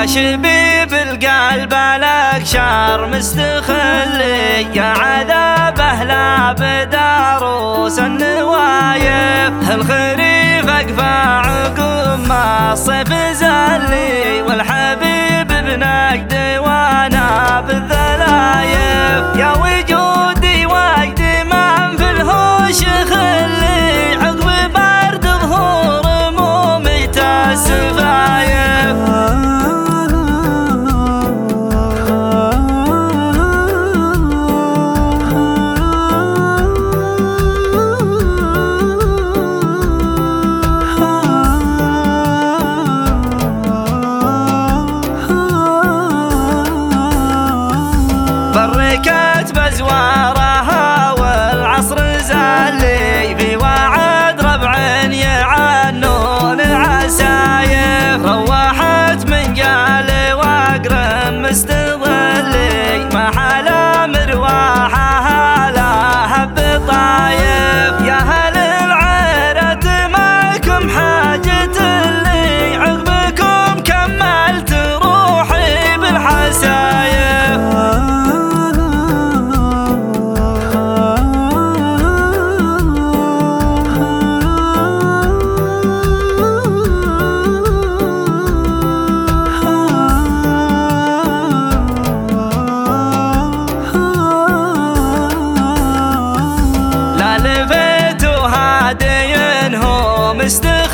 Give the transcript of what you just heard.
شبيب القلب لك شار مستخلي، يا عذابه لا بداروس النوايف. الخريف اقفى عقب ما الصيف زلي، والحبيب بنقد وانا بالذلايف. يا وجودي وجد من في الهوش خلي، عقب برد ظهور موميت السفايف. بركت بزوارها والعصر زلي، في وعد ربع يعنون العسايف. روحت من قال وقر مستظلي، ما حلا مرواحها لا هب طايف. يا هل العيرة معكم حاجة لي، عقبكم كملت روحي بالحسايف. لا لفيت هادي هو مستخدم